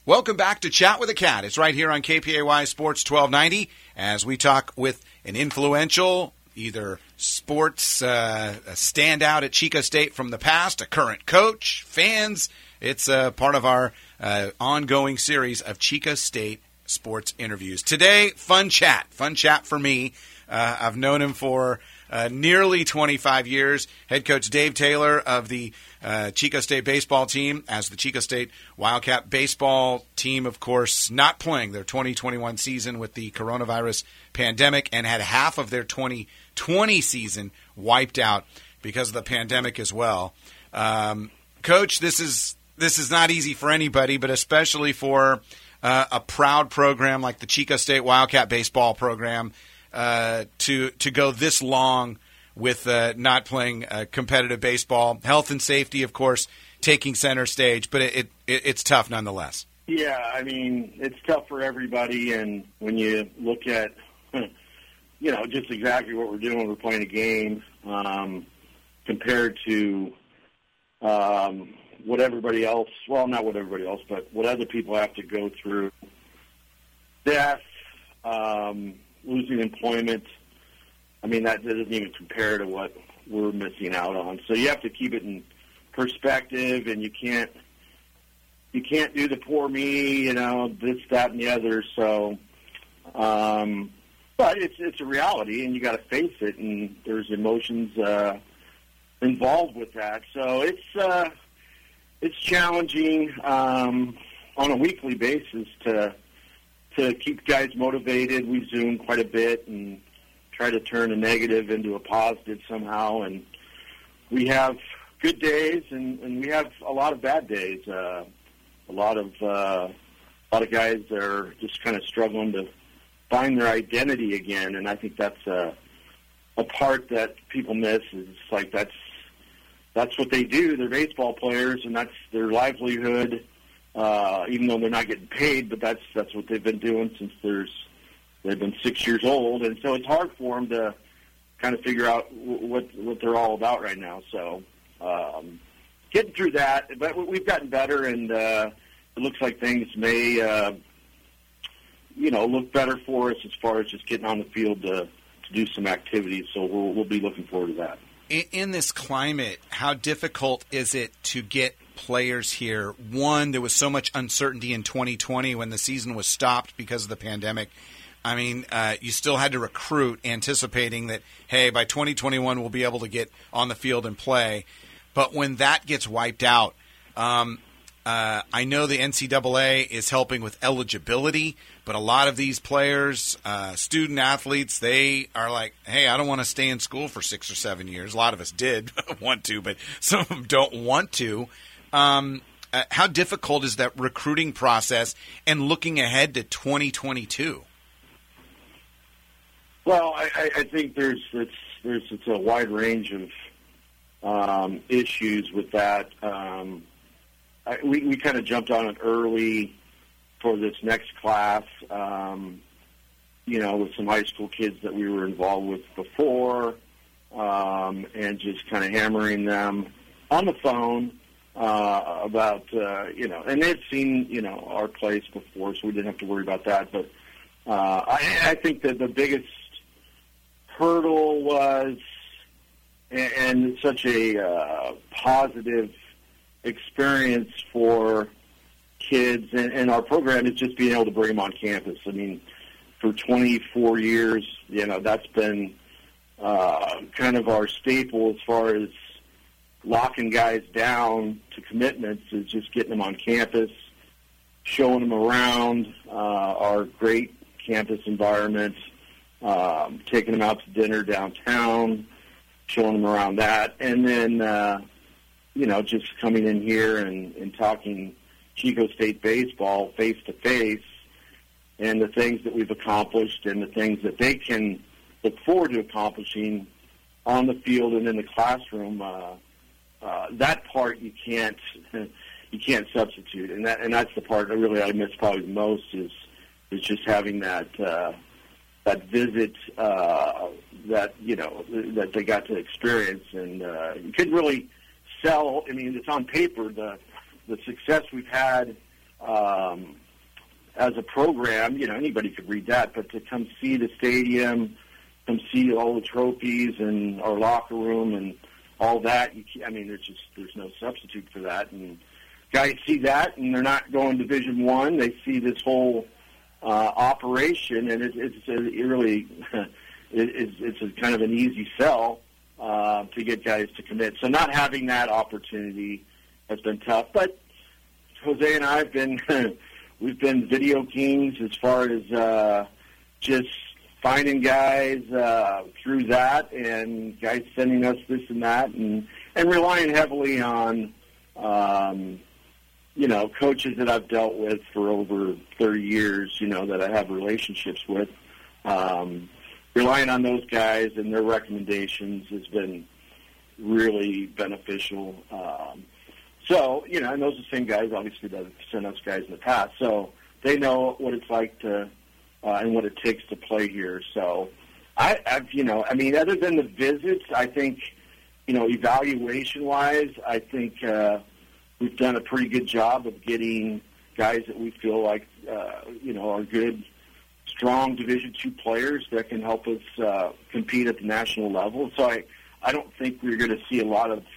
Welcome back to Chat with a Cat. It's right here on KPAY Sports 1290 as we talk with an influential, either sports a standout at Chico State from the past, a current coach, fans. It's part of our ongoing series of Chico State sports interviews. Today, fun chat for me. I've known him for nearly 25 years. Head coach Dave Taylor of the Chico State baseball team, as the Chico State Wildcat baseball team, of course, not playing their 2021 season with the coronavirus pandemic and had half of their 2020 season wiped out because of the pandemic as well. Coach, this is not easy for anybody, but especially for a proud program like the Chico State Wildcat baseball program to go this long with not playing competitive baseball. Health and safety, of course, taking center stage, but it's tough nonetheless. Yeah, I mean, it's tough for everybody, and when you look at, just exactly what we're doing when we're playing a game compared to what everybody else, well, not what everybody else, but what other people have to go through, death, losing employment, I mean, that doesn't even compare to what we're missing out on. So you have to keep it in perspective, and you can't do the poor me, this, that, and the other. So, but it's a reality, and you got to face it, and there's emotions involved with that. So it's challenging on a weekly basis to keep guys motivated. We Zoom quite a bit and try to turn a negative into a positive somehow. And we have good days and we have a lot of bad days. A lot of guys are just kind of struggling to find their identity again. And I think that's a part that people miss. Is like that's what they do. They're baseball players, and that's their livelihood. Even though they're not getting paid, but that's what they've been doing since they've been 6 years old, and so it's hard for them to kind of figure out what they're all about right now. So getting through that, but we've gotten better, and it looks like things may look better for us as far as just getting on the field to do some activities. So we'll be looking forward to that. In this climate, how difficult is it to get players here? One, there was so much uncertainty in 2020 when the season was stopped because of the pandemic. I mean, you still had to recruit anticipating that, hey, by 2021 we'll be able to get on the field and play. But when that gets wiped out, I know the NCAA is helping with eligibility, but a lot of these players, student athletes, they are like, hey, I don't want to stay in school for 6 or 7 years. A lot of us did want to, but some of them don't want to. How difficult is that recruiting process and looking ahead to 2022? Well, I think it's a wide range of issues with that. We kind of jumped on it early for this next class, with some high school kids that we were involved with before, and just kind of hammering them on the phone about, and they'd seen, our place before, so we didn't have to worry about that. But I think that the biggest hurdle was, and it's such a positive experience for kids and our program, is just being able to bring them on campus. I mean, for 24 years, that's been kind of our staple as far as locking guys down to commitments, is just getting them on campus, showing them around our great campus environment, taking them out to dinner downtown, showing them around that, and then just coming in here and talking Chico State baseball face-to-face, and the things that we've accomplished and the things that they can look forward to accomplishing on the field and in the classroom. That part you can't substitute, and that's the part that really I miss probably the most is just having that visit that they got to experience, and you couldn't really sell. I mean, it's on paper the success we've had as a program, anybody could read that, but to come see the stadium, come see all the trophies and our locker room and all that, there's no substitute for that. And guys see that, and they're not going Division I. They see this whole operation, and it's a kind of an easy sell to get guys to commit. So not having that opportunity has been tough. But Jose and I have been we've been video kings as far as just finding guys through that, and guys sending us this and that, and relying heavily on coaches that I've dealt with for over 30 years, that I have relationships with. Relying on those guys and their recommendations has been really beneficial. And those are the same guys, obviously, that have sent us guys in the past. So they know what it's like to and what it takes to play here. So other than the visits, I think, evaluation-wise, I think we've done a pretty good job of getting guys that we feel like, are good, strong Division II players that can help us compete at the national level. So I don't think we're going to see a lot of,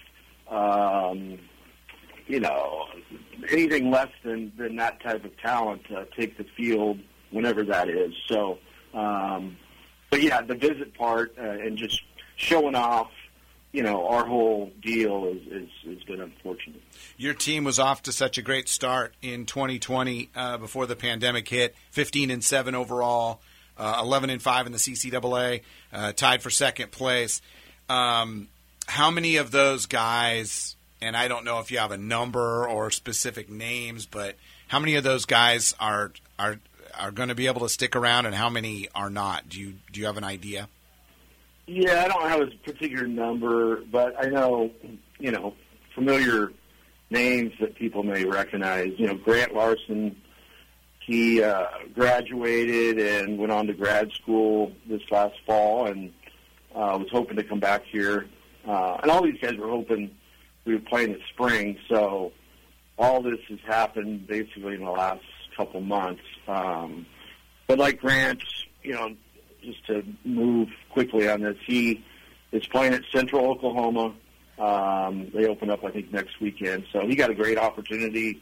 anything less than that type of talent take the field whenever that is. So, the visit part and just showing off, our whole deal has been unfortunate. Your team was off to such a great start in 2020 before the pandemic hit. 15-7 overall, 11-5 in the CCAA, tied for second place. How many of those guys? And I don't know if you have a number or specific names, but how many of those guys are going to be able to stick around, and how many are not? Do you have an idea? Yeah, I don't have a particular number, but I know, familiar names that people may recognize. Grant Larson, he graduated and went on to grad school this last fall and was hoping to come back here. And all these guys were hoping we would play in the spring, so all this has happened basically in the last couple months. But like Grant, just to move quickly on this, he is playing at Central Oklahoma. They open up, I think, next weekend. So he got a great opportunity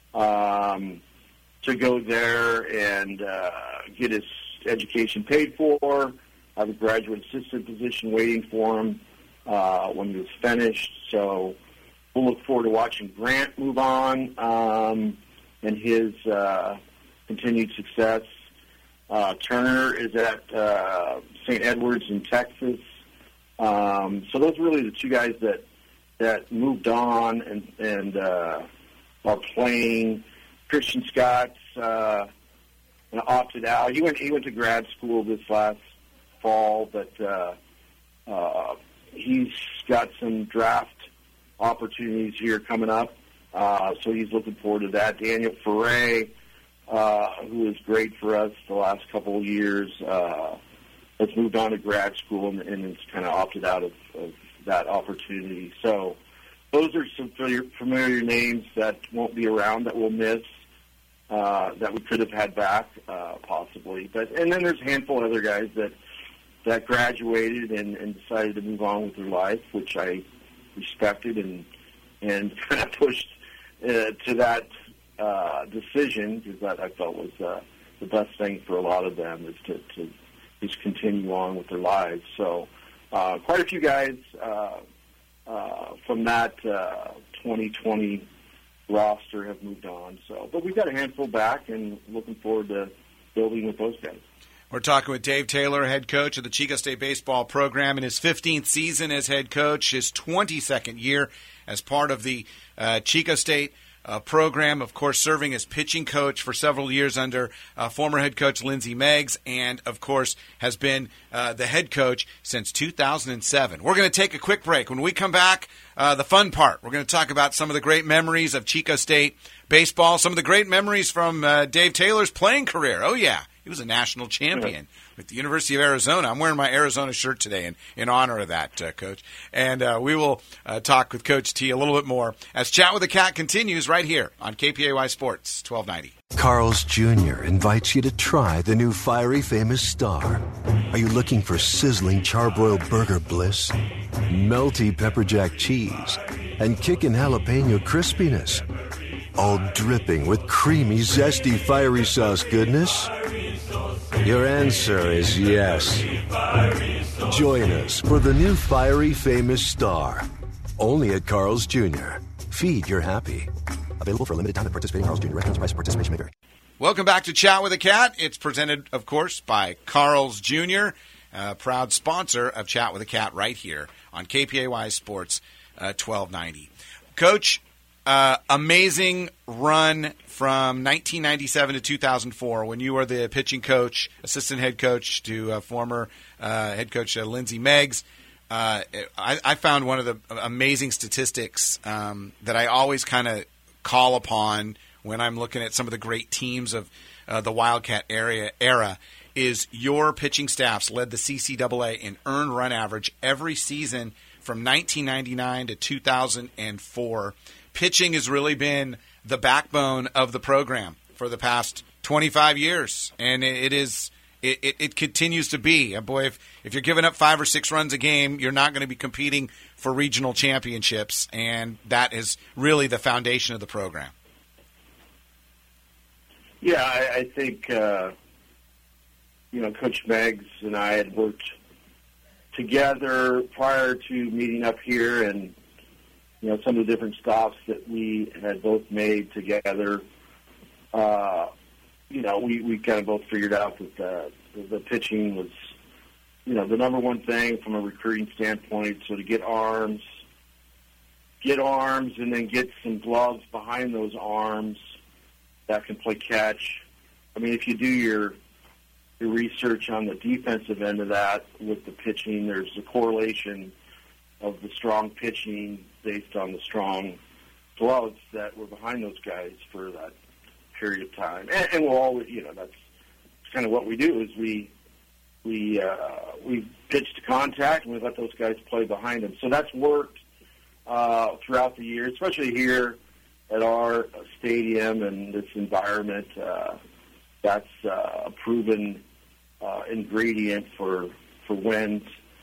to go there and get his education paid for, have a graduate assistant position waiting for him when he was finished. So we'll look forward to watching Grant move on and his continued success. Turner is at St. Edwards in Texas. So those are really the two guys that moved on and are playing. Christian Scott's opted out. He went to grad school this last fall, but he's got some draft opportunities here coming up. So he's looking forward to that. Daniel Ferre, who is great for us the last couple of years, has moved on to grad school and is kind of opted out of that opportunity. So those are some familiar names that won't be around, that we'll miss, that we could have had back possibly. And then there's a handful of other guys that graduated and decided to move on with their life, which I respected and kind of pushed to that decision, because that I felt was the best thing for a lot of them, is to just continue on with their lives. So quite a few guys from that 2020 roster have moved on. So, but we've got a handful back, and looking forward to building with those guys. We're talking with Dave Taylor, head coach of the Chico State baseball program, in his 15th season as head coach, his 22nd year as part of the Chico State program, of course, serving as pitching coach for several years under former head coach Lindsey Meggs, and, of course, has been the head coach since 2007. We're going to take a quick break. When we come back, the fun part, we're going to talk about some of the great memories of Chico State baseball, some of the great memories from Dave Taylor's playing career. Oh, yeah. He was a national champion with the University of Arizona. I'm wearing my Arizona shirt today in honor of that, Coach. And we will talk with Coach T a little bit more as Chat with the Cat continues right here on KPAY Sports 1290. Carl's Jr. invites you to try the new Fiery Famous Star. Are you looking for sizzling charbroiled burger bliss, melty pepper jack cheese, and kickin' jalapeno crispiness? All dripping with creamy, zesty, fiery sauce goodness? Your answer is yes. Join us for the new Fiery Famous Star. Only at Carl's Jr. Feed your happy. Available for a limited time at participating Carl's Jr. Restaurants. Price of participation may vary. Welcome back to Chat with a Cat. It's presented, of course, by Carl's Jr., a proud sponsor of Chat with a Cat right here on KPAY Sports 1290. Coach, amazing run from 1997 to 2004 when you were the pitching coach, assistant head coach to former head coach Lindsey Meggs. I found one of the amazing statistics that I always kind of call upon when I'm looking at some of the great teams of the Wildcat era is your pitching staffs led the CCAA in earned run average every season from 1999 to 2004. Pitching has really been the backbone of the program for the past 25 years, and it continues to be. Boy, if you're giving up 5 or 6 runs a game, you're not going to be competing for regional championships, and that is really the foundation of the program. Yeah, I think, Coach Meggs and I had worked together prior to meeting up here, and, some of the different stops that we had both made together. We kind of both figured out that the pitching was, the number one thing from a recruiting standpoint. So to get arms, and then get some gloves behind those arms that can play catch. I mean, if you do your research on the defensive end of that with the pitching, there's a correlation of the strong pitching based on the strong gloves that were behind those guys for that period of time. And we'll always, that's kind of what we do is we pitch to contact and we let those guys play behind them. So that's worked throughout the year, especially here at our stadium and this environment. That's a proven ingredient for wins.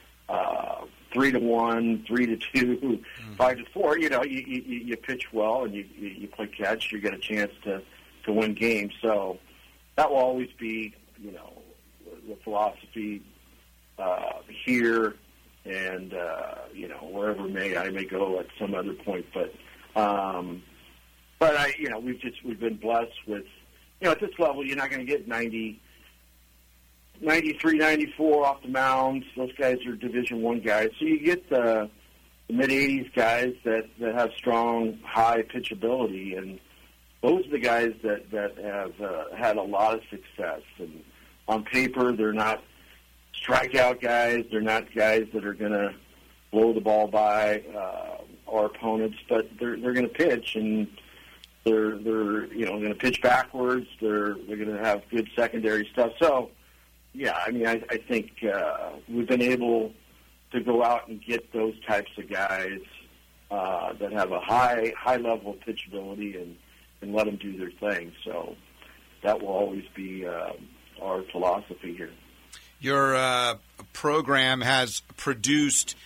3-1, 3-2, 5-4. You pitch well and you play catch. You get a chance to win games. So that will always be, the philosophy here and wherever I may go at some other point. But we've been blessed with, at this level you're not going to get 93, 94 off the mound. Those guys are Division I guys. So you get the mid-80s guys that have strong, high pitchability, and those are the guys that have had a lot of success. And on paper, they're not strikeout guys. They're not guys that are going to blow the ball by our opponents, but they're going to pitch, and they're going to pitch backwards. They're going to have good secondary stuff. So, yeah, I mean, I think we've been able to go out and get those types of guys that have a high level of pitchability and let them do their thing. So that will always be our philosophy here. Your program has produced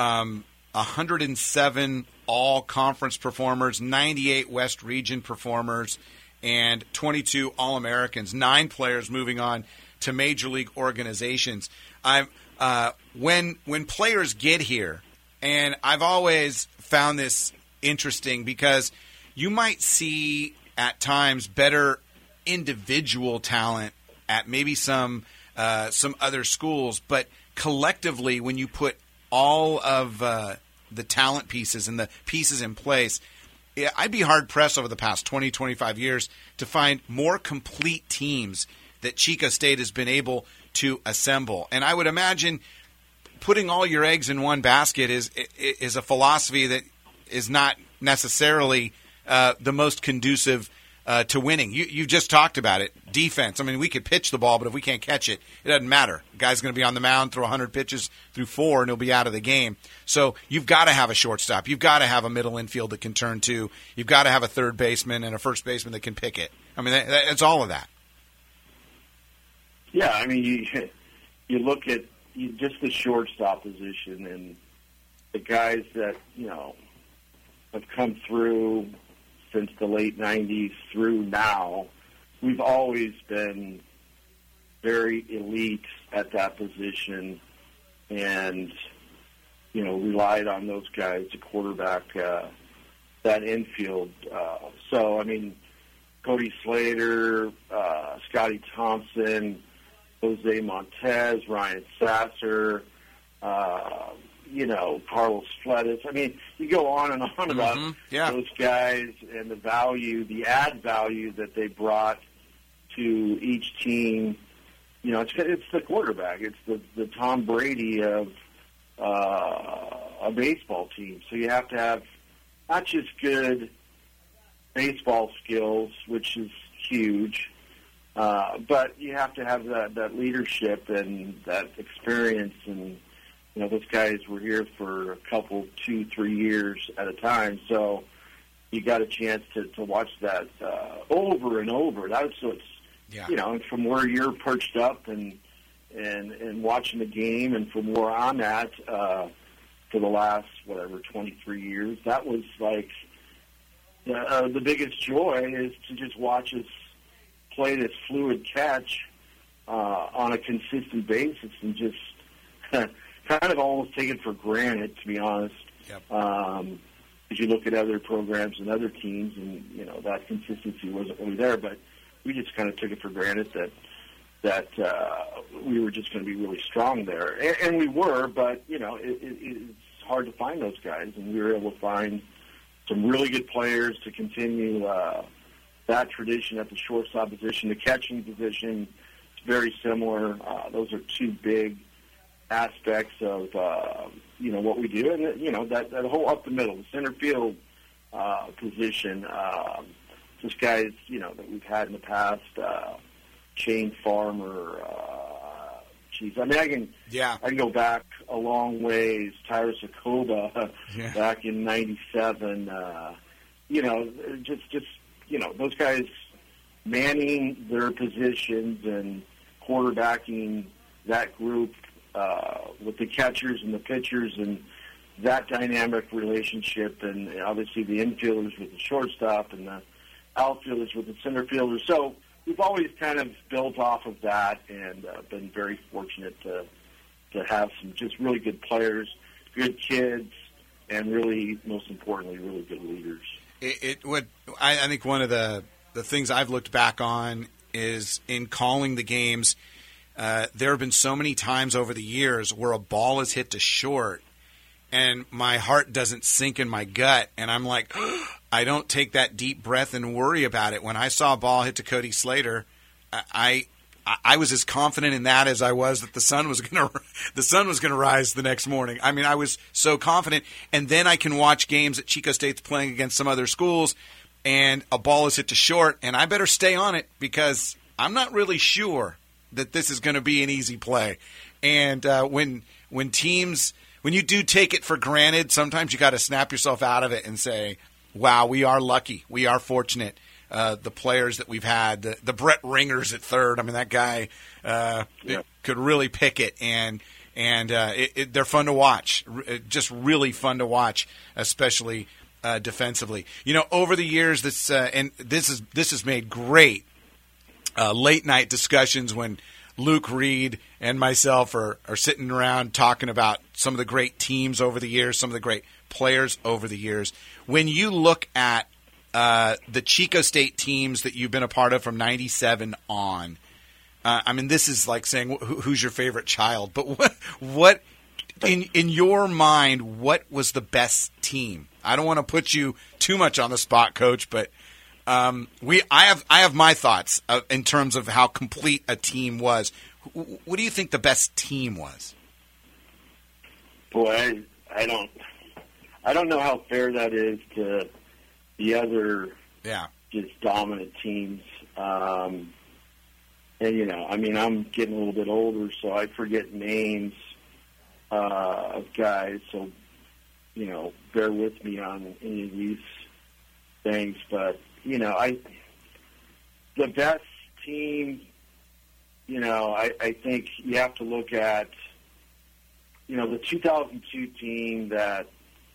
107 all-conference performers, 98 West Region performers, and 22 All-Americans, 9 players moving on to major league organizations. When players get here, and I've always found this interesting because you might see at times better individual talent at maybe some other schools, but collectively when you put all of the talent pieces and the pieces in place, I'd be hard-pressed over the past 20, 25 years to find more complete teams that Chico State has been able to assemble. And I would imagine putting all your eggs in one basket is a philosophy that is not necessarily the most conducive to winning. You just talked about it. Defense. I mean, we could pitch the ball, but if we can't catch it, it doesn't matter. The guy's going to be on the mound, throw 100 pitches through 4, and he'll be out of the game. So you've got to have a shortstop. You've got to have a middle infield that can turn to. You've got to have a third baseman and a first baseman that can pick it. I mean, it's all of that. Yeah, I mean, you look at just the shortstop position and the guys that, have come through since the late 90s through now. We've always been very elite at that position and, relied on those guys to quarterback that infield. So, I mean, Cody Slater, Scotty Thompson, Jose Montez, Ryan Sasser, Carlos Fletis. I mean, you go on and on about those guys and the add value that they brought to each team. It's the quarterback. It's the Tom Brady of a baseball team. So you have to have not just good baseball skills, which is huge, but you have to have that leadership and that experience. And, those guys were here for a couple, 2-3 years at a time. So you got a chance to watch that over and over. That's what's, and from where you're perched up and watching the game, and from where I'm at for the last, 23 years, that was like the biggest joy is to just watch us play this fluid catch on a consistent basis and just kind of almost take it for granted, to be honest. Yep. As you look at other programs and other teams, and that consistency wasn't really there, but we just kind of took it for granted that we were just going to be really strong there, and we were. But it's hard to find those guys, and we were able to find some really good players to continue that tradition at the shortstop position. The catching position is very similar. Those are two big aspects of what we do, and that whole up the middle, the center field position. Just guys that we've had in the past, Shane Farmer. I can go back a long ways. Tyrus Akoba back in '97. Those guys manning their positions and quarterbacking that group with the catchers and the pitchers, and that dynamic relationship, and obviously the infielders with the shortstop and the outfielders with the center fielders. So we've always kind of built off of that, and been very fortunate to have some just really good players, good kids, and really, most importantly, really good leaders. I think one of the things I've looked back on is in calling the games, there have been so many times over the years where a ball is hit to short and my heart doesn't sink in my gut, and I'm like, I don't take that deep breath and worry about it. When I saw a ball hit to Cody Slater, I was as confident in that as I was that the sun was going to rise the next morning. I mean, I was so confident. And then I can watch games that Chico State's playing against some other schools, and a ball is hit to short, and I better stay on it because I'm not really sure that this is going to be an easy play. And when you do take it for granted, sometimes you got to snap yourself out of it and say, wow, we are lucky. We are fortunate. The players that we've had, the Brett Ringers at third. I mean, that guy could really pick it, and they're fun to watch. Just really fun to watch, especially defensively. Over the years, this has made great late night discussions when Luke Reed and myself are sitting around talking about some of the great teams over the years, some of the great players over the years. When you look at the Chico State teams that you've been a part of from '97 on, I mean, this is like saying who's your favorite child. But what in your mind, what was the best team? I don't want to put you too much on the spot, Coach, but I have my thoughts in terms of how complete a team was. What do you think the best team was? Boy, I don't know how fair that is to the other just dominant teams. And I'm getting a little bit older, so I forget names of guys. So bear with me on any of these things, but the best team, I think you have to look at, the 2002 team that,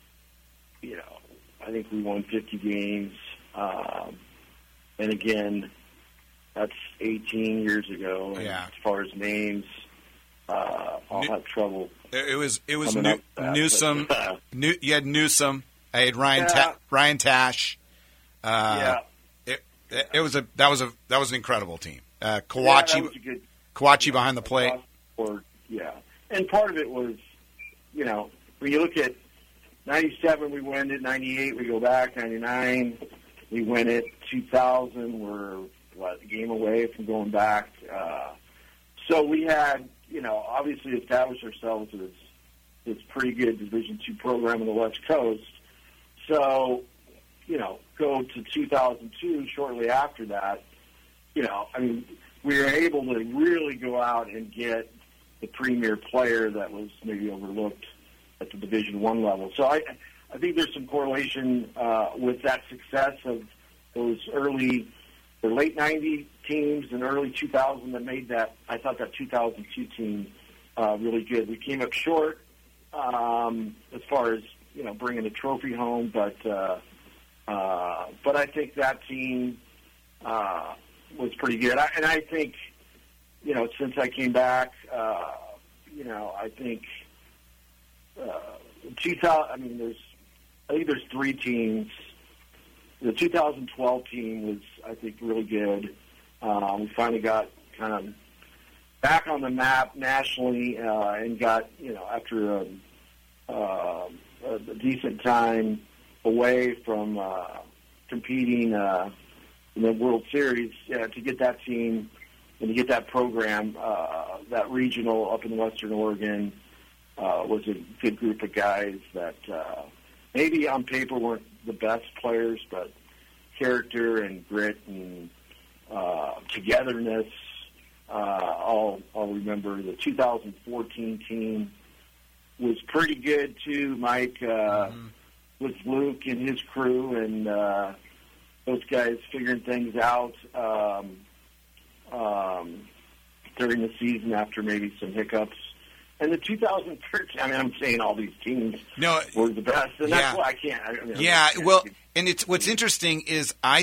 I think we won 50 games. And again, that's 18 years ago. And yeah. As far as names, I'll have trouble. It was Newsom. You had Newsom. I had Ryan Tash. That was an incredible team. Kawachi behind the plate. And part of it was, when you look at 97, we win it. 98, we go back. 99, we win it. 2000, we're a game away from going back. So we had, obviously established ourselves as this pretty good Division II program on the West Coast. So, go to 2002, shortly after that, we were able to really go out and get the premier player that was maybe overlooked at the Division I level. So I think there's some correlation with that success of those late 90 teams and early 2000 that made that. I thought that 2002 team really good. We came up short as far as bringing a trophy home, but I think that team was pretty good. I think since I came back, I think 2000. I think there's three teams. The 2012 team was, I think, really good. We finally got kind of back on the map nationally and got, after a decent time away from competing in the World Series, to get that team and to get that program, that regional up in Western Oregon, was a good group of guys that maybe on paper weren't the best players, but character and grit and togetherness. I'll remember the 2014 team was pretty good too, Mike, with Luke and his crew, and those guys figuring things out during the season after maybe some hiccups. And the 2013, I'm saying all these teams were the best, and that's why I can't. And it's what's interesting is I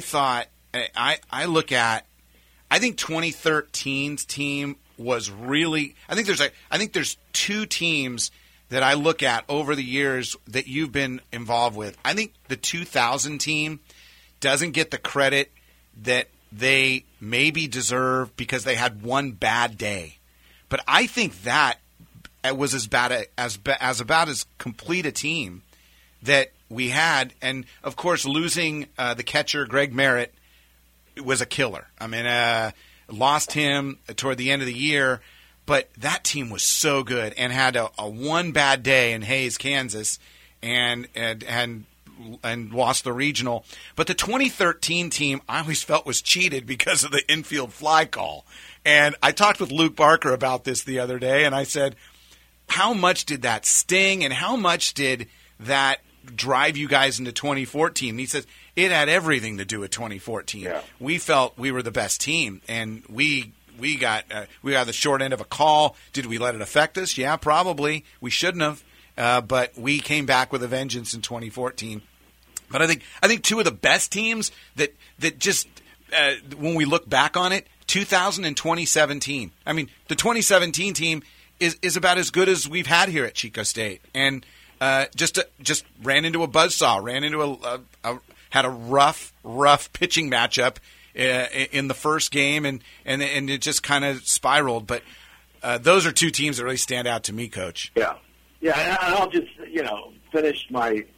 think 2013's team was really. I think there's two teams that I look at over the years that you've been involved with. I think the 2000 team doesn't get the credit that they maybe deserve because they had one bad day, but I think that it was about as complete a team that we had, and of course losing the catcher Greg Merritt was a killer. Lost him toward the end of the year, but that team was so good and had a one bad day in Hays, Kansas, and lost the regional. But the 2013 team I always felt was cheated because of the infield fly call. And I talked with Luke Barker about this the other day, and I said, how much did that sting and how much did that drive you guys into 2014? And he says it had everything to do with 2014. Yeah. We felt we were the best team, and we got the short end of a call. Did we let it affect us? Yeah, probably. We shouldn't have, but we came back with a vengeance in 2014. But I think two of the best teams that just when we look back on it, 2000 and 2017. The 2017 team is about as good as we've had here at Chico State, and just ran into a buzzsaw, had a rough pitching matchup in the first game, and it just kind of spiraled. But those are two teams that really stand out to me, Coach. Yeah, and I'll just finish my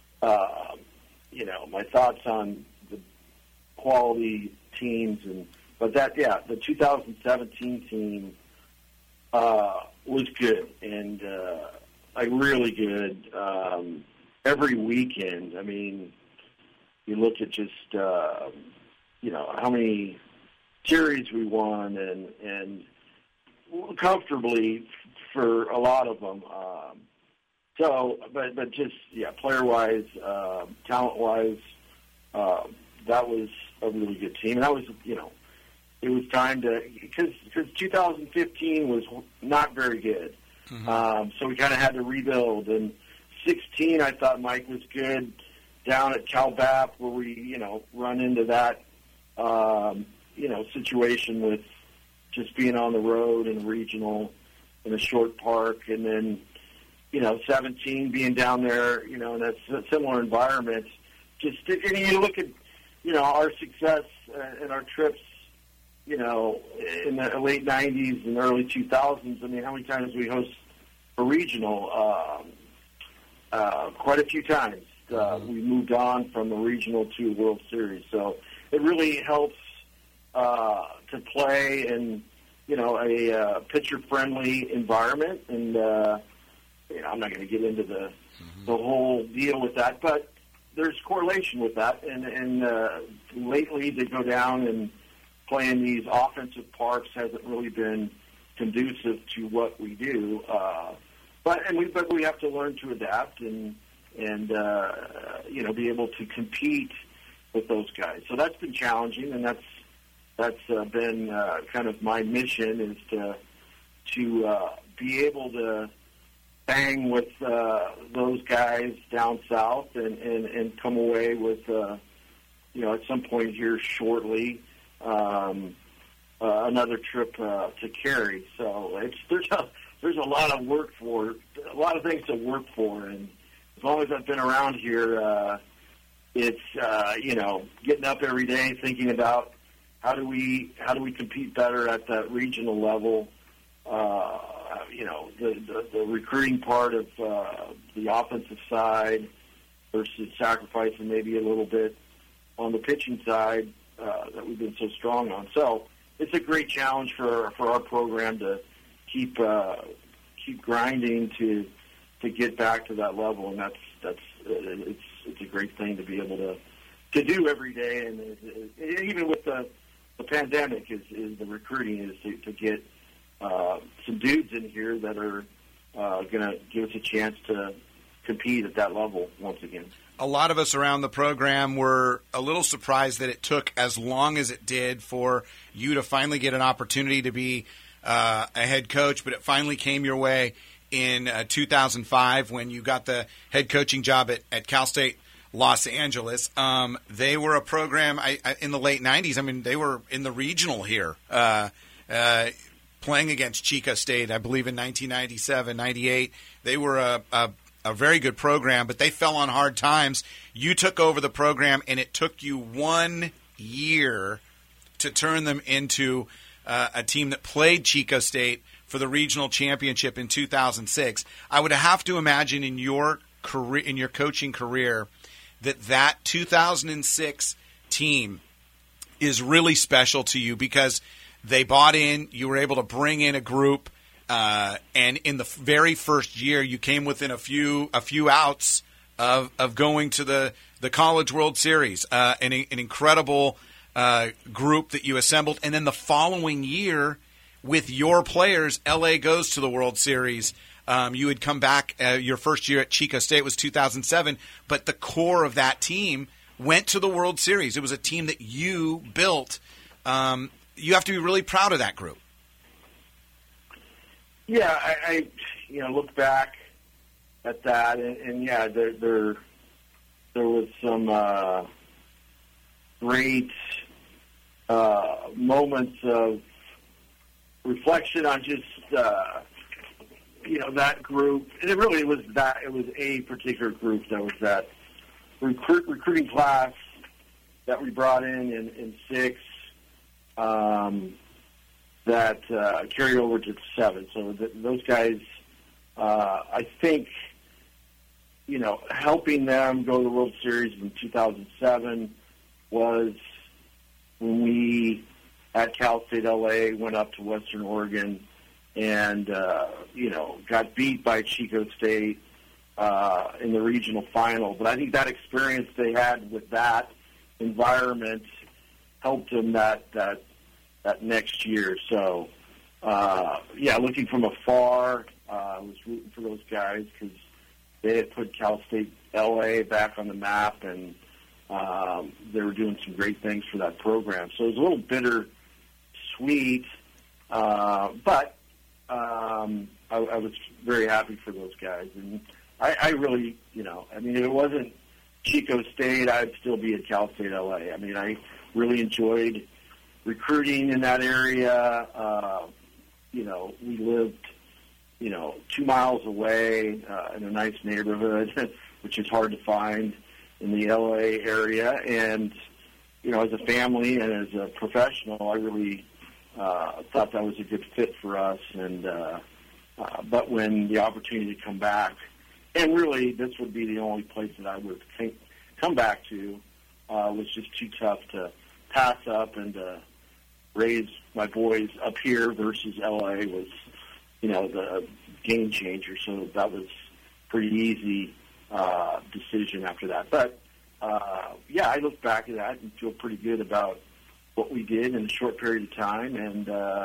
my thoughts on the quality teams, but the 2017 team was good, and really good every weekend. You look at just how many series we won, and comfortably for a lot of them. But just player wise, talent wise, that was a really good team, and that was it was time to, because 2015 was not very good. So we kind of had to rebuild. And 16, I thought Mike was good down at CalBAP, where we, run into that, situation with just being on the road and regional in a short park. And then, 17 being down there, in a similar environment. And you look at, our success and our trips, in the late 90s and early 2000s. I mean, how many times we host a regional? Quite a few times. We moved on from the regional to World Series. So it really helps to play in, a pitcher-friendly environment. And, I'm not going to get into the whole deal with that, but there's correlation with that. And lately to go down and play in these offensive parks hasn't really been conducive to what we do. But we have to learn to adapt and be able to compete with those guys. So that's been challenging, and that's been kind of my mission, is to be able to bang with those guys down south and come away with at some point here shortly another trip to Cary. So there's a lot of work for, a lot of things to work for, and as long as I've been around here, it's getting up every day thinking about how do we compete better at that regional level. The recruiting part of the offensive side versus sacrificing maybe a little bit on the pitching side that we've been so strong on. So it's a great challenge for our program to keep grinding to get back to that level, and it's a great thing to be able to do every day. And even with the pandemic, is the recruiting is to get some dudes in here that are going to give us a chance to compete at that level once again. A lot of us around the program were a little surprised that it took as long as it did for you to finally get an opportunity to be a head coach, but it finally came your way in 2005 when you got the head coaching job at Cal State Los Angeles. They were a program in the late 90s. I mean, they were in the regional here, playing against Chico State, I believe, in 1997, 98. They were a very good program, but they fell on hard times. You took over the program, and it took you 1 year to turn them into a team that played Chico State for the regional championship in 2006. I would have to imagine in your career, in your coaching career, that 2006 team is really special to you because they bought in. You were able to bring in a group, and in the very first year, you came within a few outs of going to the College World Series. An incredible group that you assembled, and then the following year, with your players, LA goes to the World Series. You had come back. Your first year at Chico State was 2007, but the core of that team went to the World Series. It was a team that you built. You have to be really proud of that group. Yeah, I look back at that, and yeah, there was some great moments of reflection on just that group, and it really was that. It was a particular group that was that recruiting class that we brought in 6. That carried over to 7. So those guys, I think, helping them go to the World Series in 2007 was when we, at Cal State LA, went up to Western Oregon and, got beat by Chico State in the regional final. But I think that experience they had with that environment helped them that next year. So, looking from afar, I was rooting for those guys because they had put Cal State LA back on the map, and they were doing some great things for that program. So it was a little bitter bittersweet. But I was very happy for those guys. And I really, if it wasn't Chico State, I'd still be at Cal State LA. I mean, I really enjoyed recruiting in that area. We lived, 2 miles away in a nice neighborhood, which is hard to find in the LA area. And, as a family and as a professional, I really thought that was a good fit for us. And but when the opportunity to come back, and really this would be the only place that I would come back to, was just too tough to pass up, and to raise my boys up here versus LA was, the game changer. So that was pretty easy decision after that. But I look back at that and feel pretty good about what we did in a short period of time, and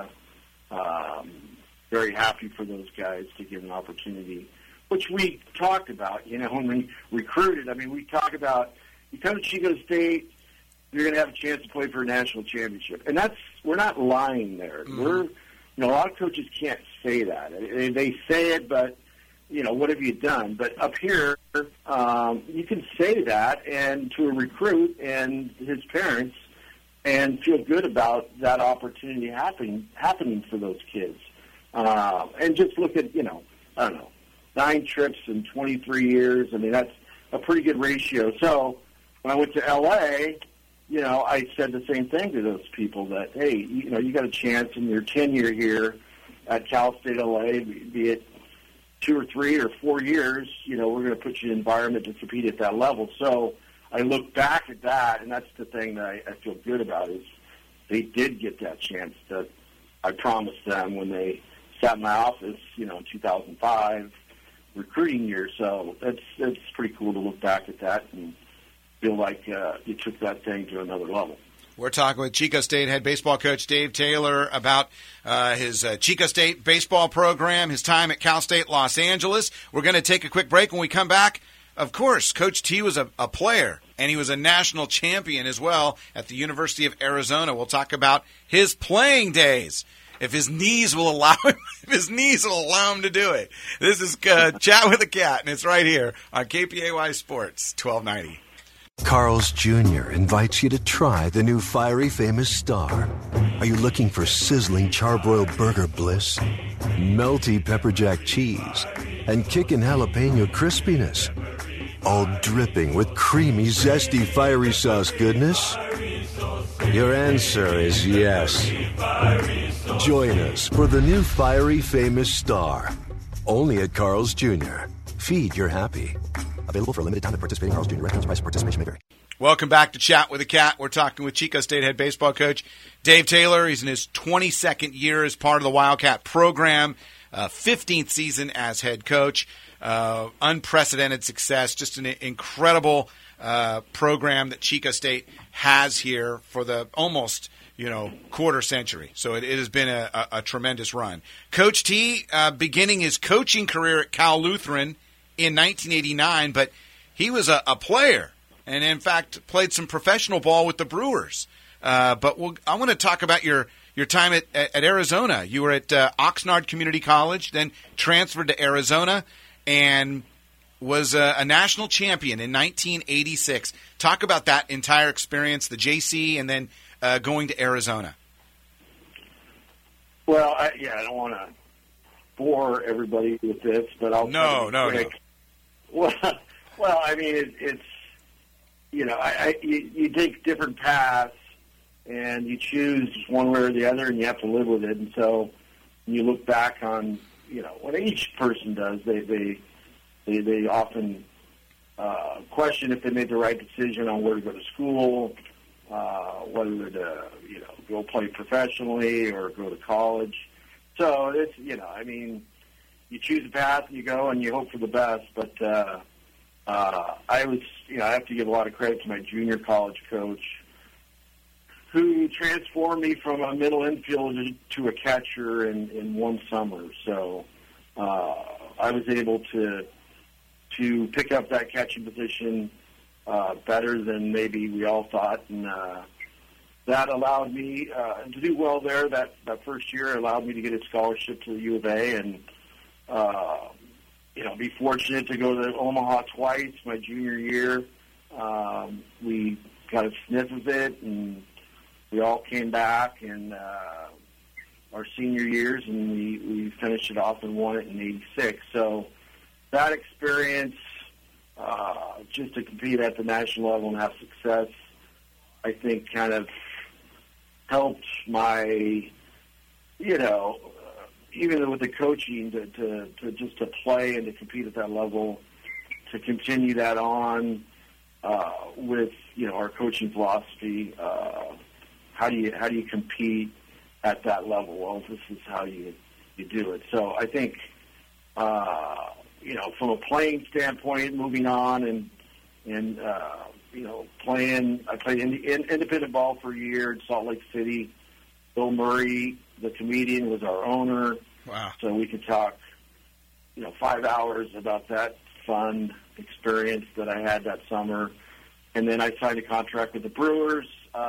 very happy for those guys to get an opportunity, which we talked about, when we recruited. I mean, we talk about, you come to Chico State, you're going to have a chance to play for a national championship. And we're not lying there. Mm-hmm. A lot of coaches can't say that. They say it, but, what have you done? But up here, you can say that and to a recruit and his parents and feel good about that opportunity happening for those kids. And just look at, 9 trips in 23 years. I mean, that's a pretty good ratio. So when I went to L.A., I said the same thing to those people that, hey, you got a chance in your tenure here at Cal State L.A., be it 2 or 3 or 4 years, we're going to put you in an environment to compete at that level. So I look back at that, and that's the thing that I feel good about, is they did get that chance that I promised them when they sat in my office, in 2005 recruiting year. So it's pretty cool to look back at that and feel like you took that thing to another level. We're talking with Chico State head baseball coach Dave Taylor about his Chico State baseball program, his time at Cal State Los Angeles. We're going to take a quick break. When we come back, of course, Coach T was a player, and he was a national champion as well at the University of Arizona. We'll talk about his playing days, if his knees will allow him, to do it. This is Chat with a Cat, and it's right here on KPAY Sports 1290. Carl's Jr. invites you to try the new Fiery Famous Star. Are you looking for sizzling charbroiled burger bliss, melty pepper jack cheese, and kickin' jalapeno crispiness? All dripping with creamy, zesty, fiery sauce goodness? Your answer is yes. Join us for the new Fiery Famous Star. Only at Carl's Jr. Feed your happy. Available for a limited time at participating Carl's Jr. restaurants. Price of participation may vary. Welcome back to Chat with a Cat. We're talking with Chico State head baseball coach Dave Taylor. He's in his 22nd year as part of the Wildcat program, 15th season as head coach. Unprecedented success, just an incredible program that Chico State has here for the almost quarter century. So it has been a tremendous run. Coach T beginning his coaching career at Cal Lutheran in 1989, but he was a player and, in fact, played some professional ball with the Brewers. But I want to talk about your time at Arizona. You were at Oxnard Community College, then transferred to Arizona, and was a national champion in 1986. Talk about that entire experience, the JC, and then going to Arizona. Well, I don't want to bore everybody with this, but I'll No. Well, I mean, it's you take different paths and you choose one way or the other, and you have to live with it. And so you look back on what each person does. They often question if they made the right decision on where to go to school, whether to go play professionally or go to college. So it's you choose a path and you go and you hope for the best. But I have to give a lot of credit to my junior college coach, who transformed me from a middle infielder to a catcher in one summer. So I was able to pick up that catching position better than maybe we all thought, and that allowed me to do well there. That first year allowed me to get a scholarship to the U of A and, be fortunate to go to Omaha twice my junior year. We got a sniff of it, and we all came back in our senior years, and we finished it off and won it in '86. So that experience, just to compete at the national level and have success, I think kind of helped my, even with the coaching, to just to play and to compete at that level, to continue that on with our coaching philosophy. How do you compete at that level? Well, this is how you do it. So I think from a playing standpoint, moving on and playing. I played independent ball for a year in Salt Lake City. Bill Murray, the comedian, was our owner. Wow. So we could talk, 5 hours about that fun experience that I had that summer. And then I signed a contract with the Brewers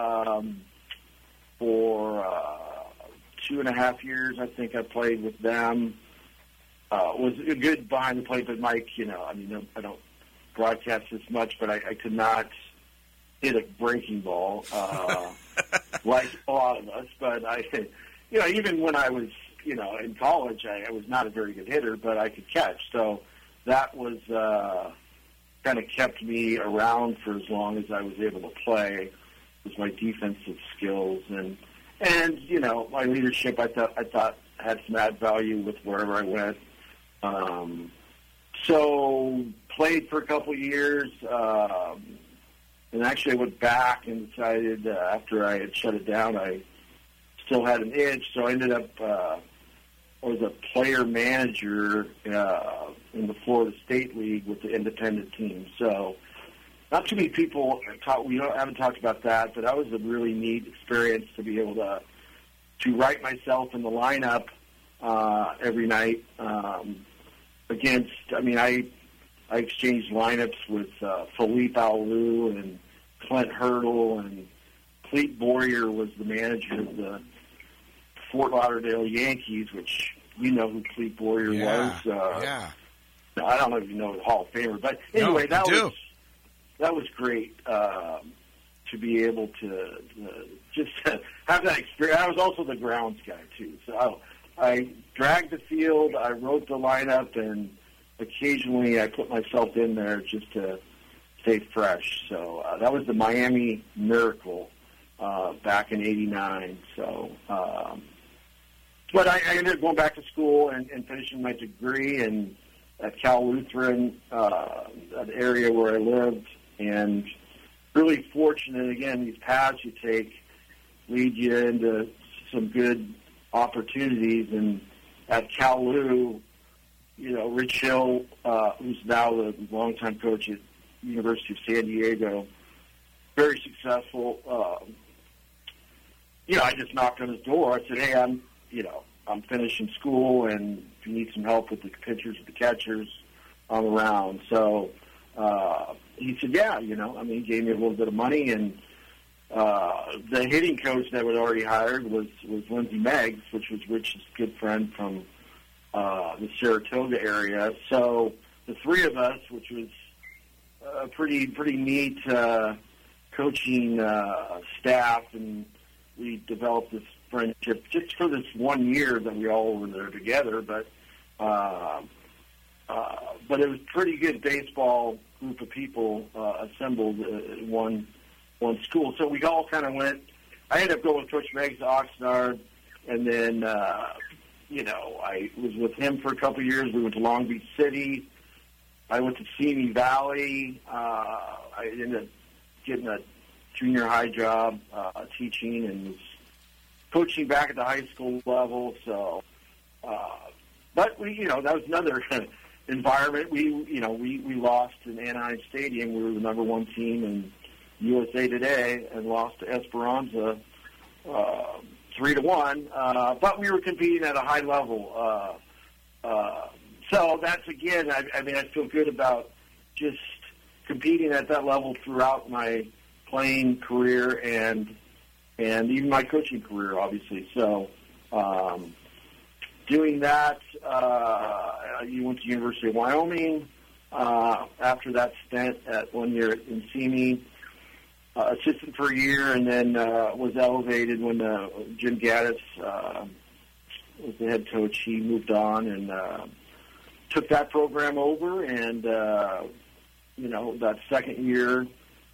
for 2.5 years. I think I played with them. Was a good behind the plate, but Mike, I don't broadcast this much, but I could not hit a breaking ball like a lot of us. But even when I was, in college, I was not a very good hitter, but I could catch. So that was kind of kept me around for as long as I was able to play. Was my defensive skills and my leadership. I thought had some add value with wherever I went. So played for a couple of years, and actually I went back and decided after I had shut it down, I still had an itch. So I ended up I was a player manager in the Florida State League with the independent team. So not too many people haven't talked about that, but that was a really neat experience to be able to write myself in the lineup every night against. I exchanged lineups with Philippe Alou and Clint Hurdle, and Clete Boyer was the manager of the Fort Lauderdale Yankees, which you know who Clete Boyer was. Yeah. I don't know if you know the Hall of Famer, but anyway, that was great to be able to just have that experience. I was also the grounds guy too, so I dragged the field, I wrote the lineup, and occasionally I put myself in there just to stay fresh. So that was the Miami Miracle back in '89. So, but I ended up going back to school and finishing my degree at Cal Lutheran, that area where I lived, and really fortunate. Again, these paths you take lead you into some good opportunities. And at Cal Lu, Rich Hill, who's now the longtime coach at University of San Diego, very successful. I just knocked on his door. I said, "Hey, I'm finishing school, and if you need some help with the pitchers, with the catchers, I'm around." So he said, "Yeah, he gave me a little bit of money, and the hitting coach that was already hired was Lindsey Meggs, which was Rich's good friend from the Saratoga area." So the three of us, which was a pretty neat coaching staff, and we developed this friendship just for this 1 year that we all were there together. But it was pretty good baseball group of people assembled in one school. So we all kind of went. I ended up going with Coach Meggs to Oxnard, and then I was with him for a couple of years. We went to Long Beach City. I went to Simi Valley. I ended up getting a junior high job teaching and was coaching back at the high school level. So, but that was another environment. We lost in Anaheim Stadium. We were the number one team in USA Today and lost to Esperanza 3-1. But we were competing at a high level. So that's, again, I feel good about just competing at that level throughout my playing career, and and even my coaching career, obviously. So doing that, you went to University of Wyoming. After that stint at 1 year at Encini, assistant for a year, and then was elevated when Jim Gaddis was the head coach. He moved on and took that program over, and that second year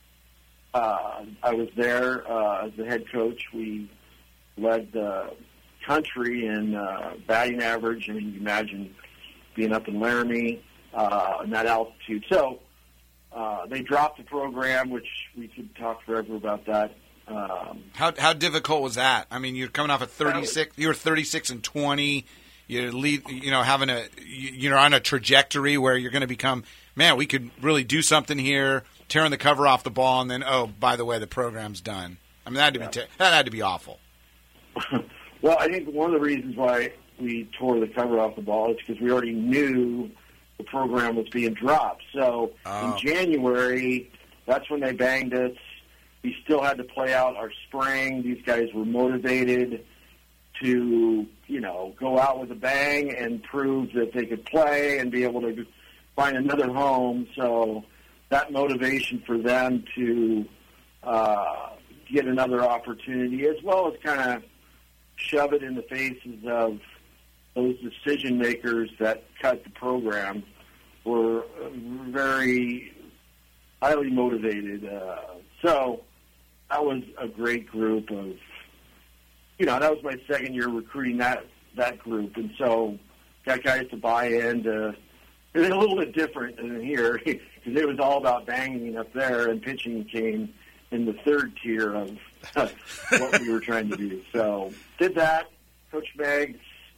I was there as the head coach. We led the country in batting average. I mean, you can imagine being up in Laramie and that altitude. So they dropped the program, which we could talk forever about that. How difficult was that? I mean, you're coming off of 36. You were 36-20. You're you're on a trajectory where you're going to become, man, we could really do something here, tearing the cover off the ball, and then, oh, by the way, the program's done. I mean, that had to be awful. Well, I think one of the reasons why we tore the cover off the ball is because we already knew the program was being dropped. So in January, that's when they banged us. We still had to play out our spring. These guys were motivated to, go out with a bang and prove that they could play and be able to find another home. So that motivation for them to get another opportunity, as well as kind of shove it in the faces of those decision makers that cut the program, were very highly motivated. So that was a great group of, that was my second year recruiting that group. And so got guys to buy in. It was a little bit different than here because it was all about banging up there, and pitching came in the third tier of what we were trying to do. So did that. Coach Meggs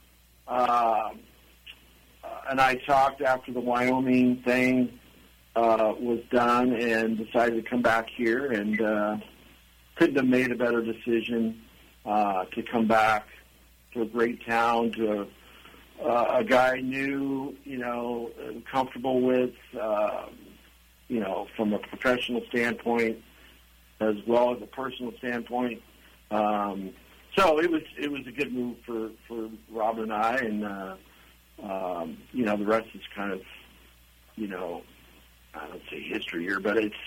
and I talked after the Wyoming thing was done and decided to come back here, and couldn't have made a better decision to come back to a great town, to a guy I knew, comfortable with, from a professional standpoint as well as a personal standpoint. So it was a good move for Rob and I, and the rest is kind of, I don't say history here, but it's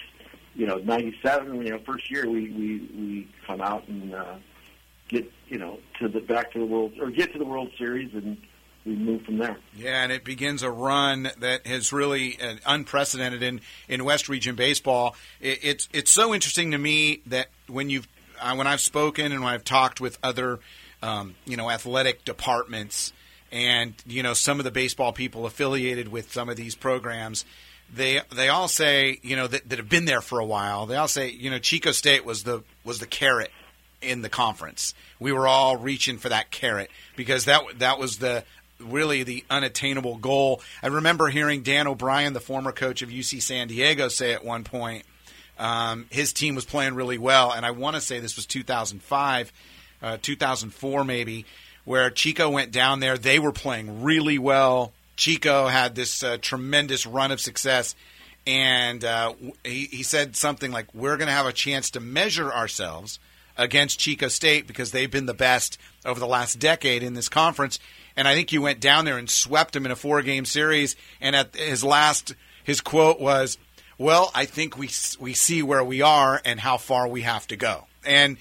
97. First year we come out and get to the World Series, and we move from there. Yeah, and it begins a run that has really unprecedented in West Region baseball. It's so interesting to me that when I've spoken and when I've talked with other athletic departments and some of the baseball people affiliated with some of these programs, they all say that have been there for a while. They all say Chico State was the carrot in the conference. We were all reaching for that carrot because that was really the unattainable goal. I remember hearing Dan O'Brien, the former coach of UC San Diego, say at one point his team was playing really well, and I want to say this was 2005, 2004 maybe, where Chico went down there. They were playing really well. Chico had this tremendous run of success, and he said something like, we're going to have a chance to measure ourselves against Chico State because they've been the best over the last decade in this conference. And I think you went down there and swept them in a 4-game series, and at his quote was, well, I think we see where we are and how far we have to go. And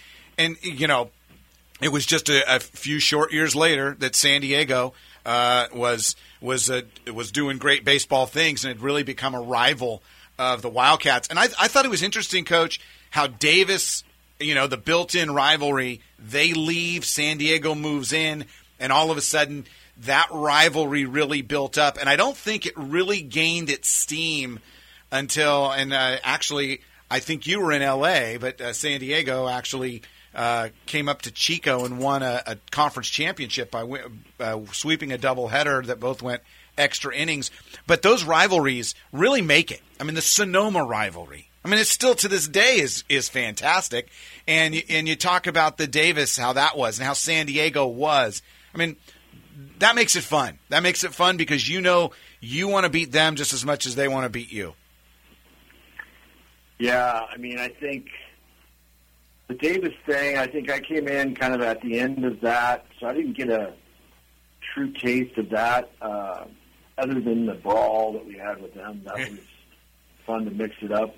it was just a few short years later that San Diego was doing great baseball things and had really become a rival of the Wildcats. And I thought it was interesting, Coach, how Davis, the built-in rivalry, they leave, San Diego moves in, and all of a sudden that rivalry really built up. And I don't think it really gained its steam until, actually, I think you were in L.A., but San Diego actually came up to Chico and won a conference championship by sweeping a doubleheader that both went extra innings. But those rivalries really make it. I mean, the Sonoma rivalry, it's still to this day is fantastic. And you talk about the Davis, how that was, and how San Diego was. That makes it fun. That makes it fun because you want to beat them just as much as they want to beat you. Yeah, I think the Davis thing, I think I came in kind of at the end of that, so I didn't get a true taste of that, other than the brawl that we had with them. That was fun to mix it up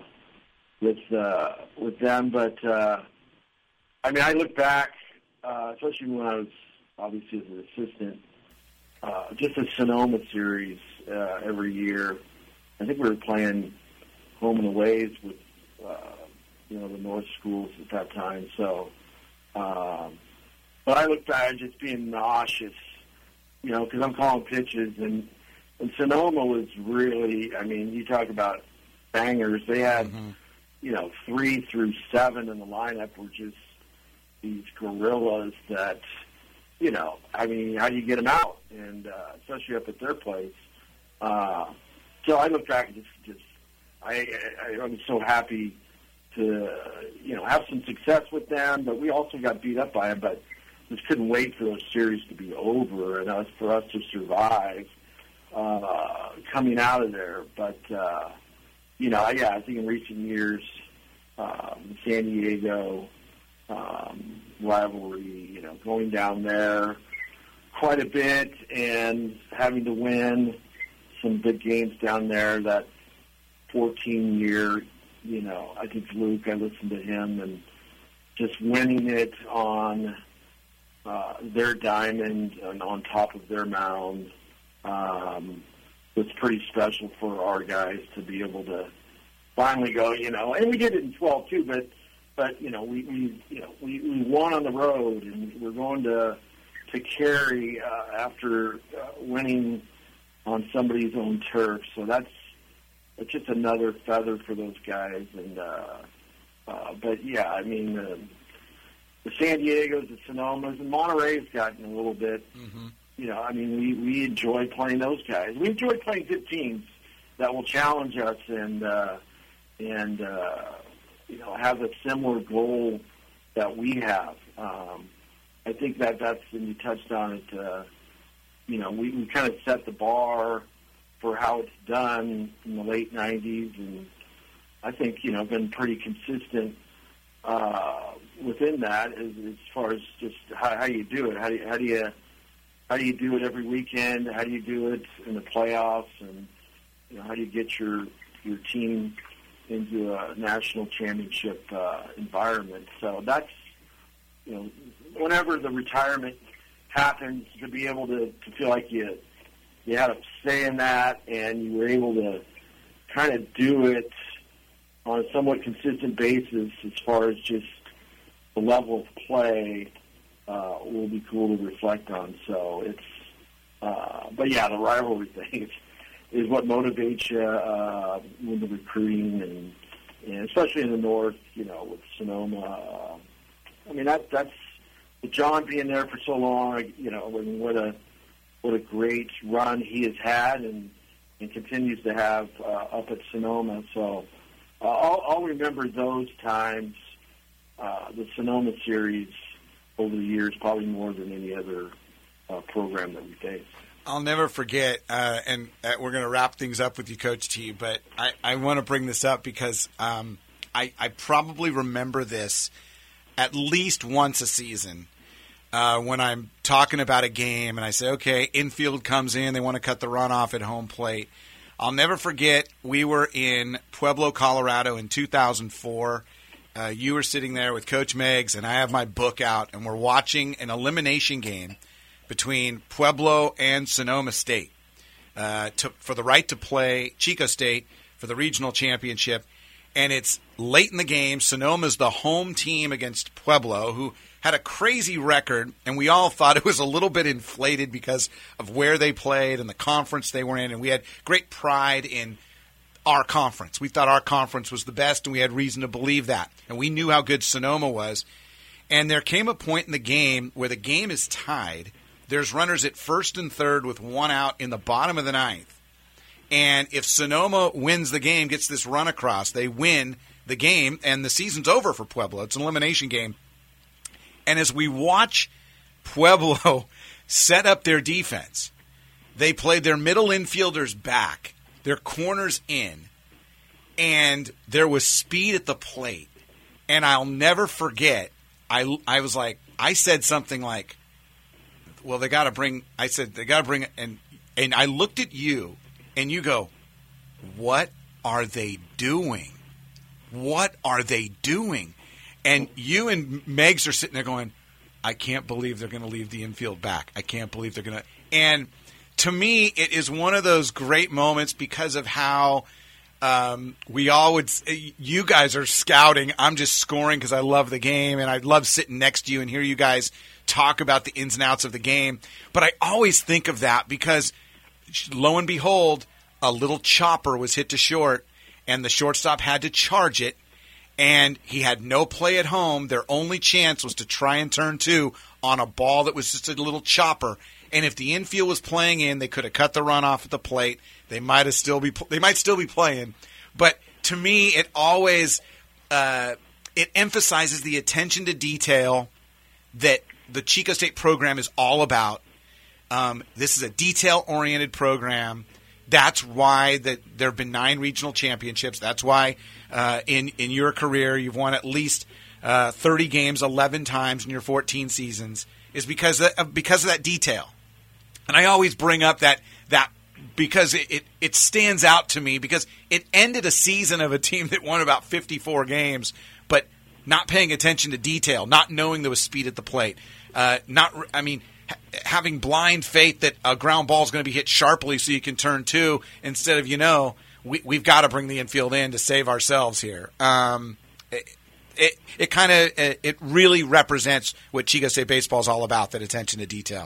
with them. But I mean, I look back, especially when I was obviously as an assistant, just the Sonoma series every year. I think we were playing home and aways with the North schools at that time. So, but I look back just being nauseous, because I'm calling pitches, and Sonoma was really, I mean, you talk about bangers. They had, 3 through 7 in the lineup were just these gorillas that, I mean, how do you get them out? And especially up at their place. So I look back and I'm so happy to, have some success with them, but we also got beat up by them, but just couldn't wait for those series to be over and for us to survive coming out of there. But, I think in recent years, the San Diego rivalry, going down there quite a bit and having to win some big games down there, that 14-year, I think Luke, I listened to him, and just winning it on their diamond and on top of their mound was pretty special for our guys to be able to finally go, and we did it in 12 too, but we won on the road, and we're going to Cary after winning on somebody's own turf. So that's just another feather for those guys. And but yeah, I mean the San Diegos, the Sonomas, and Monterey's gotten a little bit. I mean we enjoy playing those guys. We enjoy playing good teams that will challenge us and have a similar goal that we have. I think that's, and you touched on it, we kind of set the bar for how it's done in the late 90s, and I think, been pretty consistent within that as far as just how you do it. How do you do it every weekend? How do you do it in the playoffs? And, how do you get your team into a national championship environment? So that's, whenever the retirement happens, to be able to feel like you had a say in that, and you were able to kind of do it on a somewhat consistent basis as far as just the level of play will be cool to reflect on. So it's, but yeah, the rivalry thing is what motivates you with the recruiting and especially in the North, with Sonoma. I mean, that's with John being there for so long, what a great run he has had and continues to have up at Sonoma. So I'll remember those times, the Sonoma series over the years, probably more than any other program that we faced. I'll never forget, and we're going to wrap things up with you, Coach T, but I want to bring this up because I probably remember this at least once a season when I'm talking about a game and I say, okay, infield comes in, they want to cut the runoff at home plate. I'll never forget, we were in Pueblo, Colorado in 2004. You were sitting there with Coach Meggs, and I have my book out, and we're watching an elimination game between Pueblo and Sonoma State for the right to play Chico State for the regional championship. And it's late in the game. Sonoma's the home team against Pueblo, who had a crazy record, and we all thought it was a little bit inflated because of where they played and the conference they were in, and we had great pride in our conference. We thought our conference was the best, and we had reason to believe that. And we knew how good Sonoma was. And there came a point in the game where the game is tied. There's runners at first and third with one out in the bottom of the ninth. And if Sonoma wins the game, gets this run across, they win the game, and the season's over for Pueblo. It's an elimination game. And as we watch Pueblo set up their defense, they played their middle infielders back, their corners in, and there was speed at the plate. And I'll never forget, I was like, I said something like, well, they got to bring it. And I looked at you, and you go, what are they doing? What are they doing? And you and Megs are sitting there going, I can't believe they're going to leave the infield back. I can't believe they're going to. And to me, it is one of those great moments because of how we all would. You guys are scouting. I'm just scoring because I love the game, and I love sitting next to you and hear you guys talk about the ins and outs of the game. But I always think of that because, lo and behold, a little chopper was hit to short, and the shortstop had to charge it. And he had no play at home. Their only chance was to try and turn two on a ball that was just a little chopper. And if the infield was playing in, they could have cut the run off at the plate. They might still be playing. But to me, it always it emphasizes the attention to detail that the Chico State program is all about. This is a detail-oriented program. That's why there have been 9 regional championships. That's why in your career you've won at least 30 games 11 times in your 14 seasons, is because of that detail. And I always bring up that because it stands out to me because it ended a season of a team that won about 54 games, but not paying attention to detail, not knowing there was speed at the plate, having blind faith that a ground ball is going to be hit sharply so you can turn two instead of, we've got to bring the infield in to save ourselves here. It really represents what Chico State baseball is all about, that attention to detail.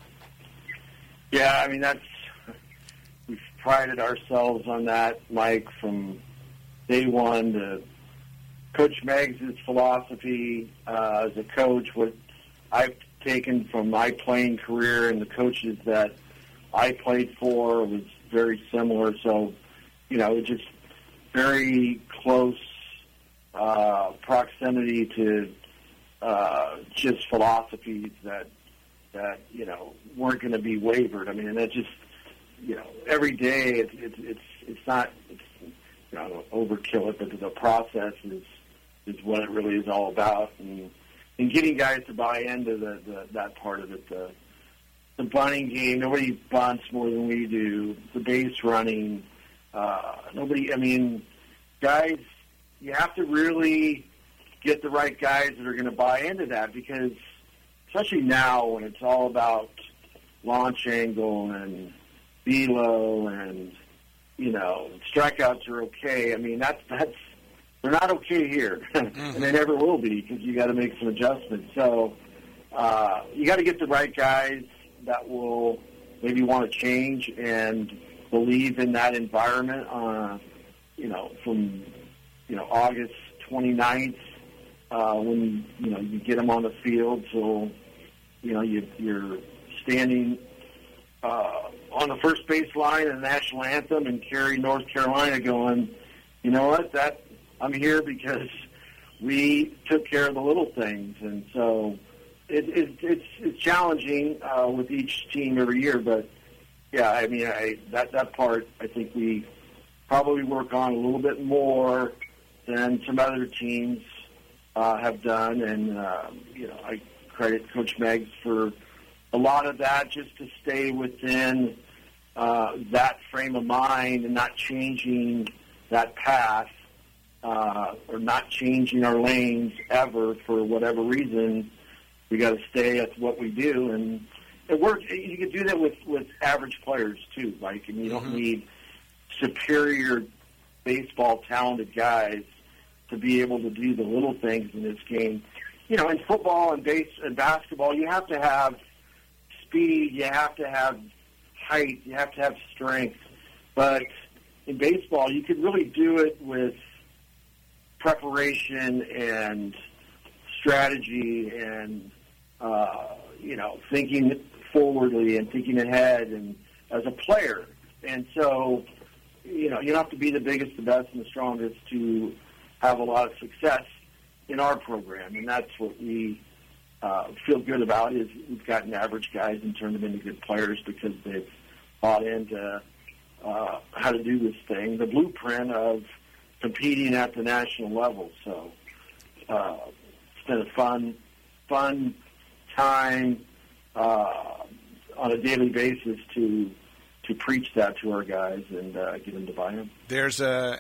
Yeah, we've prided ourselves on that, Mike, from day one. To Coach Meggs' philosophy as a coach, what I've taken from my playing career and the coaches that I played for was very similar. So, just very close proximity to just philosophies that weren't going to be wavered. And that's just, every day it's not, I don't overkill it, but the process is what it really is all about. And getting guys to buy into that part of it, the bunting game. Nobody bunts more than we do. The base running. Guys, you have to really get the right guys that are going to buy into that, because especially now when it's all about launch angle and velo and, strikeouts are okay. That's they're not okay here, and they never will be, because you got to make some adjustments. So you got to get the right guys that will maybe want to change and believe in that environment. From August 29th, when you get them on the field, so you're standing on the first base line in the national anthem in Cary, North Carolina, going, you know what, I'm here because we took care of the little things. And so it's challenging with each team every year. But, yeah, that part I think we probably work on a little bit more than some other teams have done. And, I credit Coach Meggs for a lot of that, just to stay within that frame of mind and not changing that path. Or not changing our lanes ever for whatever reason. We got to stay at what we do, and it works. You can do that with average players too, Mike. You don't need superior baseball talented guys to be able to do the little things in this game. In football and basketball, you have to have speed, you have to have height, you have to have strength. But in baseball, you could really do it with preparation and strategy and thinking forwardly and thinking ahead and as a player. And so you don't have to be the biggest, the best, and the strongest to have a lot of success in our program. And that's what we feel good about, is we've gotten average guys and turned them into good players because they've bought into how to do this thing, the blueprint of competing at the national level. So it's been a fun time on a daily basis to preach that to our guys and get them to buy them. There's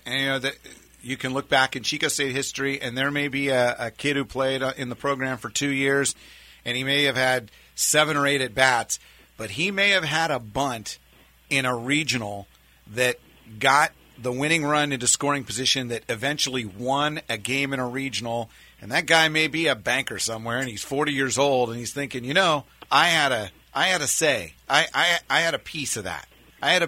you can look back in Chico State history, and there may be a kid who played in the program for 2 years, and he may have had 7 or 8 at-bats, but he may have had a bunt in a regional that got the winning run into scoring position that eventually won a game in a regional, and that guy may be a banker somewhere, and he's 40 years old, and he's thinking, I had a say. I had a piece of that.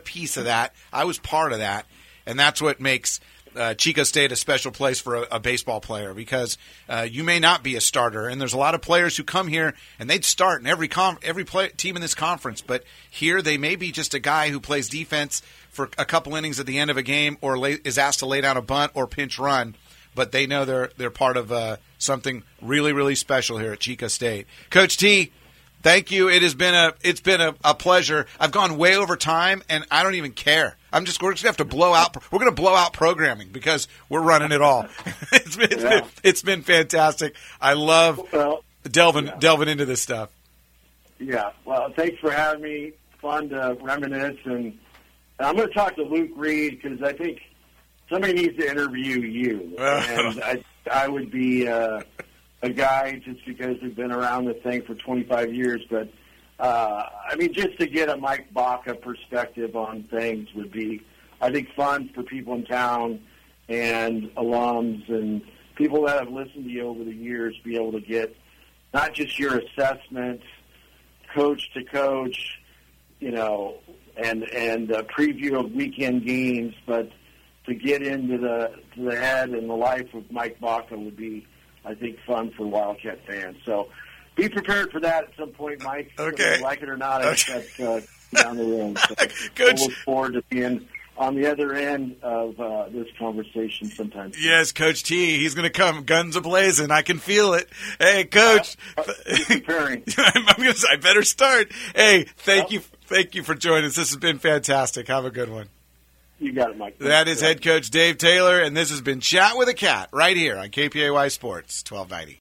I was part of that, and that's what makes Chico State a special place for a baseball player, because you may not be a starter, and there's a lot of players who come here and they'd start in every team in this conference, but here they may be just a guy who plays defense for a couple innings at the end of a game, or is asked to lay down a bunt or pinch run, but they know they're part of something really, really special here at Chico State. Coach T, thank you. It's been a pleasure. I've gone way over time, and I don't even care. We're just gonna have to blow out. We're gonna blow out programming because we're running it all. It's been fantastic. I love delving into this stuff. Yeah. Well, thanks for having me. Fun to reminisce, and I'm going to talk to Luke Reed because I think somebody needs to interview you, and I would be a guy just because we've been around the thing for 25 years, but. Just to get a Mike Baca perspective on things would be, I think, fun for people in town and alums and people that have listened to you over the years, be able to get not just your assessment, coach to coach, and a preview of weekend games, but to get into the head and the life of Mike Baca would be, I think, fun for Wildcat fans. So. Be prepared for that at some point, Mike. Okay. Whether you like it or not, I expect down the road. So Coach, we'll look forward to being on the other end of this conversation sometime. Yes, Coach T. He's going to come guns a-blazing. I can feel it. Hey, Coach. Preparing. I'm going to say, I better start. Hey, thank you for joining us. This has been fantastic. Have a good one. You got it, Mike. That is head coach Dave Taylor, and this has been Chat with a Cat right here on KPAY Sports 1290.